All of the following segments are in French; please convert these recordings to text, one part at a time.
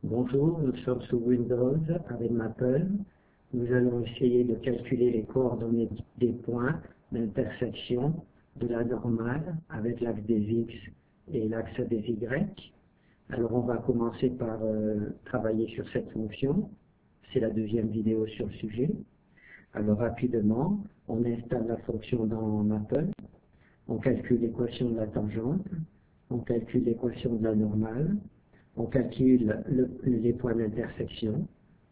Bonjour, nous sommes sous Windows avec Maple. Nous allons essayer de calculer les coordonnées des points d'intersection de la normale avec l'axe des X et l'axe des Y. Alors on va commencer par travailler sur cette fonction. C'est la deuxième vidéo sur le sujet. Alors rapidement, on installe la fonction dans Maple. On calcule l'équation de la tangente. On calcule l'équation de la normale. On calcule les points d'intersection.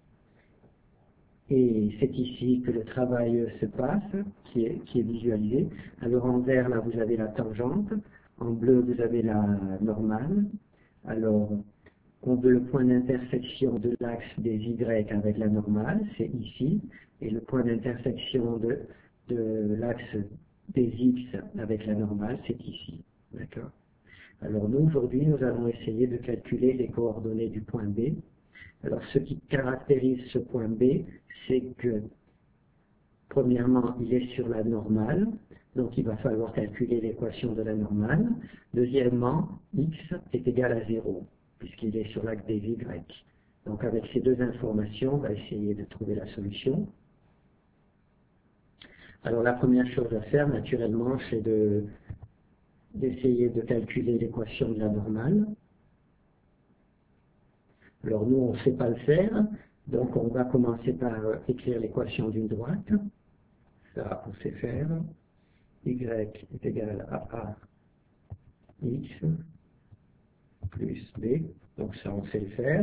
Et c'est ici que le travail se passe, qui est visualisé. Alors en vert, là, vous avez la tangente. En bleu, vous avez la normale. Alors, on veut le point d'intersection de l'axe des Y avec la normale, c'est ici. Et le point d'intersection de l'axe des X avec la normale, c'est ici. D'accord ? Alors nous, aujourd'hui, nous allons essayer de calculer les coordonnées du point B. Alors ce qui caractérise ce point B, c'est que, premièrement, il est sur la normale, donc il va falloir calculer l'équation de la normale. Deuxièmement, x est égal à 0, puisqu'il est sur l'axe des Y. Donc avec ces deux informations, on va essayer de trouver la solution. Alors la première chose à faire, naturellement, c'est d'essayer de calculer l'équation de la normale. Alors nous, on ne sait pas le faire, donc on va commencer par écrire l'équation d'une droite. Ça, on sait faire. Y est égal à A X plus B. Donc ça, on sait le faire.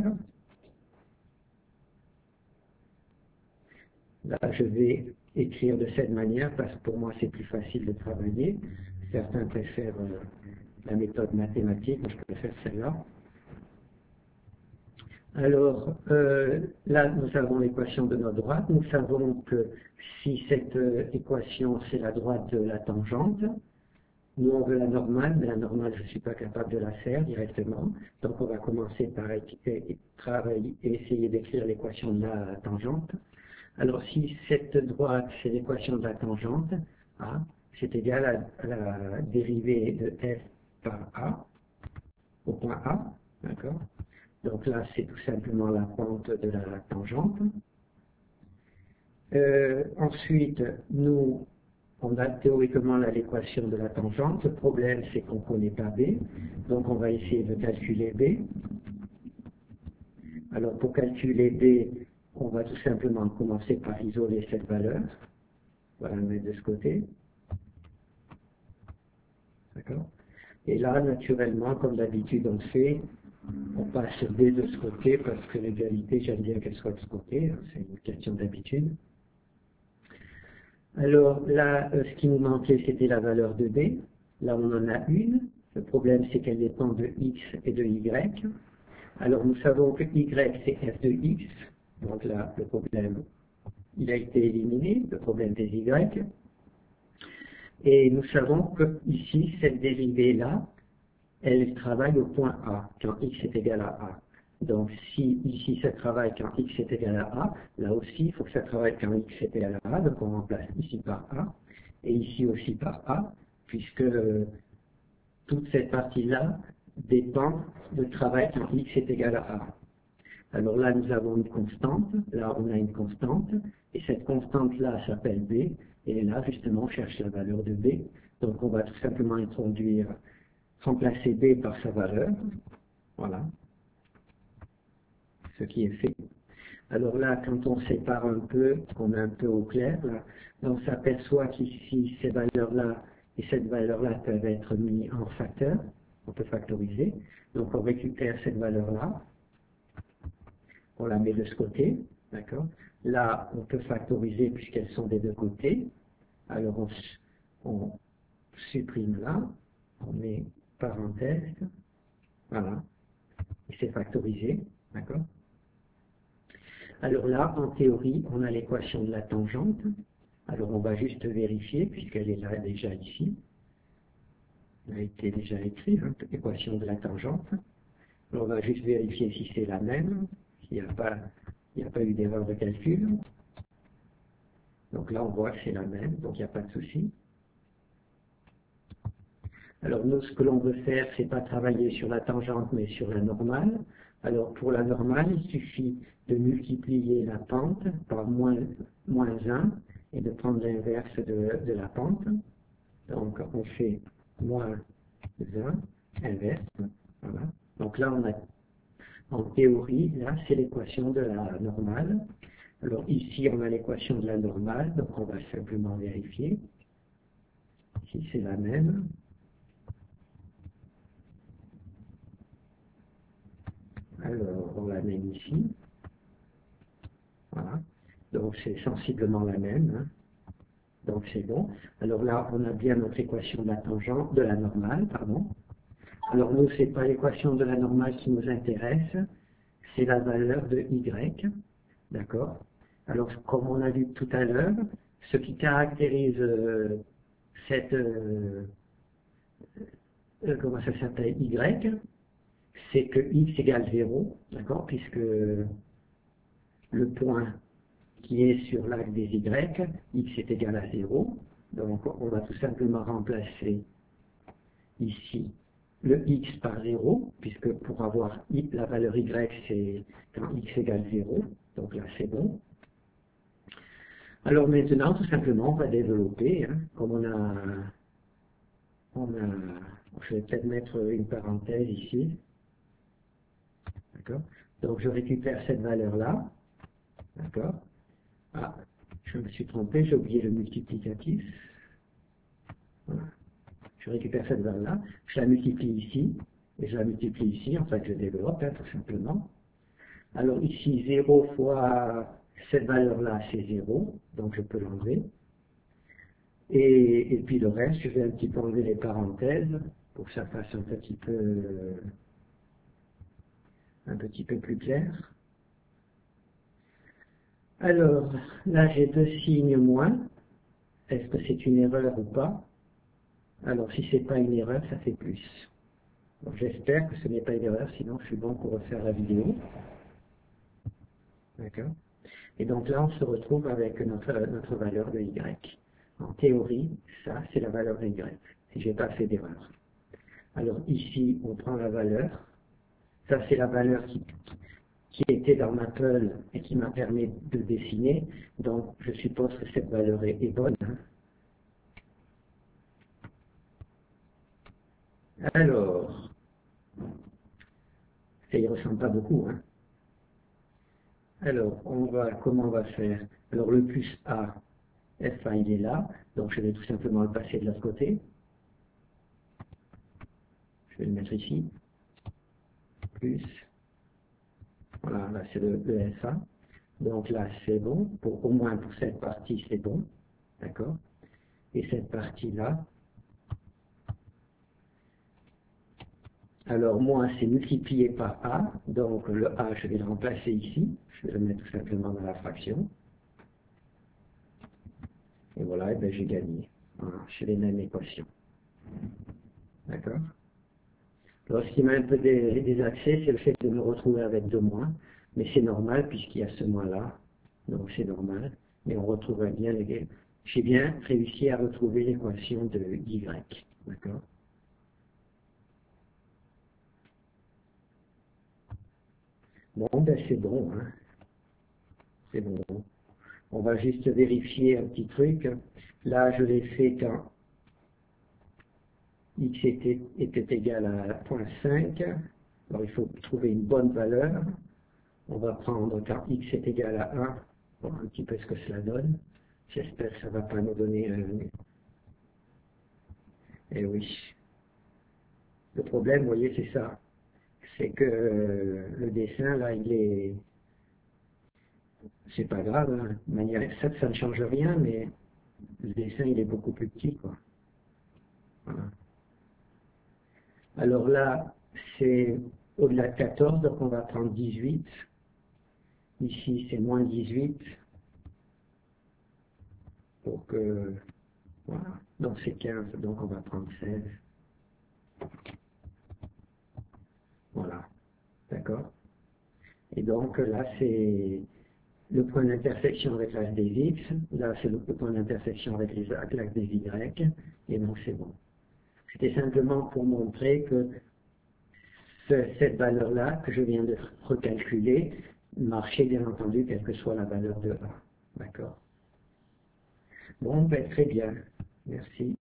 Là, je vais écrire de cette manière parce que pour moi, c'est plus facile de travailler. Certains préfèrent la méthode mathématique, moi je préfère celle-là. Alors, là, nous avons l'équation de notre droite. Nous savons que si cette équation, c'est la droite de la tangente, nous, on veut la normale, mais la normale, je ne suis pas capable de la faire directement. Donc, on va commencer par travailler et essayer d'écrire l'équation de la tangente. Alors, si cette droite, c'est l'équation de la tangente, A, c'est égal à la dérivée de f par A, au point A, d'accord? Donc là, c'est tout simplement la pente de la tangente. Ensuite, nous, on a théoriquement l'équation de la tangente. Le problème, c'est qu'on ne connaît pas B. Donc, on va essayer de calculer B. Alors, pour calculer B, on va tout simplement commencer par isoler cette valeur. Voilà, mettre de ce côté. D'accord? Et là, naturellement, comme d'habitude, on fait, on passe B de ce côté parce que l'égalité, j'aime bien qu'elle soit de ce côté. C'est une question d'habitude. Alors là, ce qui nous manquait, c'était la valeur de B. Là, on en a une. Le problème, c'est qu'elle dépend de X et de Y. Alors, nous savons que Y, c'est f de X. Donc là, le problème, il a été éliminé, le problème des Y. Et nous savons que ici, cette dérivée-là, elle travaille au point A, quand X est égal à A. Donc, si ici ça travaille quand X est égal à A, là aussi, il faut que ça travaille quand X est égal à A. Donc, on remplace ici par A, et ici aussi par A, puisque toute cette partie-là dépend de travail quand X est égal à A. Alors là, nous avons une constante. Là, on a une constante. Et cette constante-là s'appelle B. Et là, justement, on cherche la valeur de B. Donc, on va tout simplement introduire, remplacer B par sa valeur. Voilà. Ce qui est fait. Alors là, quand on sépare un peu, qu'on met un peu au clair, là, on s'aperçoit qu'ici, ces valeurs-là et cette valeur-là peuvent être mis en facteur. On peut factoriser. Donc, on récupère cette valeur-là. On la met de ce côté. D'accord? Là, on peut factoriser puisqu'elles sont des deux côtés. Alors, on supprime là. On met parenthèse. Voilà. Et c'est factorisé. D'accord? Alors là, en théorie, on a l'équation de la tangente. Alors on va juste vérifier, puisqu'elle est là déjà ici. Elle a été déjà écrite, hein, l'équation de la tangente. Alors on va juste vérifier si c'est la même, s'il n'y a pas eu d'erreur de calcul. Donc là, on voit que c'est la même, donc il n'y a pas de souci. Alors nous, ce que l'on veut faire, c'est pas travailler sur la tangente, mais sur la normale. Alors pour la normale, il suffit de multiplier la pente par moins 1 et de prendre l'inverse de la pente. Donc on fait moins 1, inverse. Voilà. Donc là, on a, en théorie, là, c'est l'équation de la normale. Alors ici, on a l'équation de la normale, donc on va simplement vérifier. Ici, c'est la même. Alors, on la met ici. Voilà. Donc, c'est sensiblement la même. Hein. Donc, c'est bon. Alors là, on a bien notre équation de la tangente, de la normale, pardon. Alors, nous, ce n'est pas l'équation de la normale qui nous intéresse, c'est la valeur de y. D'accord? Alors, comme on a vu tout à l'heure, ce qui caractérise cette... comment ça s'appelle? Y, c'est que x égale 0, d'accord? Puisque le point qui est sur l'axe des y, x est égal à 0. Donc on va tout simplement remplacer ici le x par 0, puisque pour avoir la valeur y, c'est quand x égale 0. Donc là, c'est bon. Alors maintenant, tout simplement, on va développer, hein, comme je vais peut-être mettre une parenthèse ici. D'accord? Donc je récupère cette valeur-là. D'accord? Ah, je me suis trompé, j'ai oublié le multiplicatif. Voilà. Je récupère cette valeur-là, je la multiplie ici, et je la multiplie ici, en fait je développe, hein, tout simplement. Alors ici, 0 fois cette valeur-là, c'est 0, donc je peux l'enlever. Et puis le reste, je vais un petit peu enlever les parenthèses, pour que ça fasse un petit peu plus clair. Alors, là j'ai deux signes moins. Est-ce que c'est une erreur ou pas? Alors, si c'est pas une erreur, ça fait plus. J'espère que ce n'est pas une erreur, sinon je suis bon pour refaire la vidéo. D'accord? Et donc là, on se retrouve avec notre valeur de y. En théorie, ça, c'est la valeur de y, si je n'ai pas fait d'erreur. Alors ici, on prend la valeur. Ça, c'est la valeur qui était dans Maple et qui m'a permis de dessiner. Donc, je suppose que cette valeur est bonne. Hein? Alors, ça y ressemble pas beaucoup. Hein? Alors, comment on va faire? Alors, le plus A, F1, il est là. Donc, je vais tout simplement le passer de l'autre côté. Je vais le mettre ici. Plus. Voilà, là, c'est le F1. Donc là, c'est bon. Au moins pour cette partie, c'est bon. D'accord? Et cette partie-là, alors moi, c'est multiplié par A. Donc le A, je vais le remplacer ici. Je vais le mettre tout simplement dans la fraction. Et voilà, et bien j'ai gagné. Voilà, j'ai les mêmes équations. D'accord? Alors ce qui m'a un peu désaxé, c'est le fait de me retrouver avec 2 moins. Mais c'est normal puisqu'il y a ce moins-là. Donc c'est normal. Mais on retrouverait bien les... J'ai bien réussi à retrouver l'équation de Y. D'accord? Bon, ben c'est bon. Hein? C'est bon. On va juste vérifier un petit truc. Là, je l'ai fait quand x était égal à 0,5. Alors, il faut trouver une bonne valeur. On va prendre quand x est égal à 1, voir un petit peu ce que cela donne. J'espère que ça ne va pas nous donner un... Eh oui. Le problème, vous voyez, c'est ça. C'est que le dessin, là, il est... C'est pas grave, hein. De manière exacte, ça ne change rien, mais le dessin, il est beaucoup plus petit, quoi. Voilà. Alors là, c'est au-delà de 14, donc on va prendre 18. Ici, c'est moins 18. Pour que, voilà. Donc c'est 15, donc on va prendre 16. Voilà. D'accord? Et donc là, c'est le point d'intersection avec l'axe des X. Là, c'est le point d'intersection avec l'axe des Y. Et donc c'est bon. C'était simplement pour montrer que cette valeur-là, que je viens de recalculer, marchait bien entendu, quelle que soit la valeur de A. D'accord? Bon, ben, très bien. Merci.